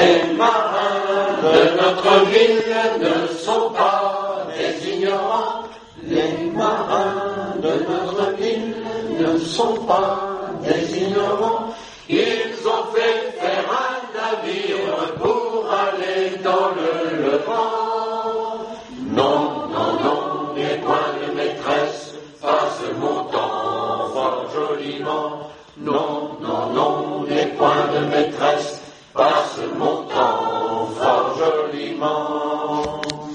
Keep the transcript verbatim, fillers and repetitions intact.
Les marins de notre ville ne sont pas des ignorants. Les marins de notre ville ne sont pas des ignorants. Ils ont fait faire un navire pour aller dans le Levant. Non, non, non, les points de maîtresse passent mon temps fort joliment. Non, non, non, les points de maîtresse passent mon temps fort joliment.